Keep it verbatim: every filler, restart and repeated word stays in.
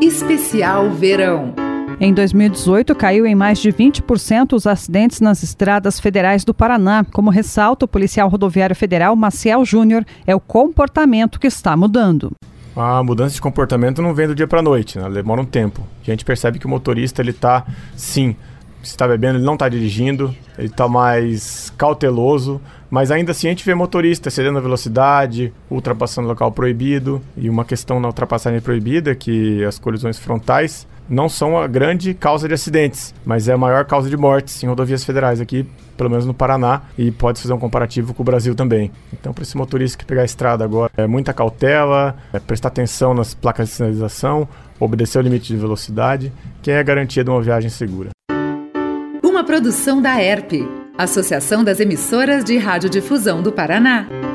Especial Verão. Em dois mil e dezoito, caiu em mais de vinte por cento os acidentes nas estradas federais do Paraná. Como ressalta o policial rodoviário federal Maciel Júnior, é o comportamento que está mudando. A mudança de comportamento não vem do dia para a noite, né? Demora um tempo. A gente percebe que o motorista, ele está, sim, se está bebendo, ele não está dirigindo, ele está mais cauteloso, mas ainda assim a gente vê motorista excedendo a velocidade, ultrapassando o local proibido. E uma questão na ultrapassagem proibida é que as colisões frontais não são a grande causa de acidentes, mas é a maior causa de mortes em rodovias federais aqui, pelo menos no Paraná, e pode fazer um comparativo com o Brasil também. Então, para esse motorista que pegar a estrada agora, é muita cautela, é prestar atenção nas placas de sinalização, obedecer o limite de velocidade, que é a garantia de uma viagem segura. Uma produção da E R P, Associação das Emissoras de Radiodifusão do Paraná.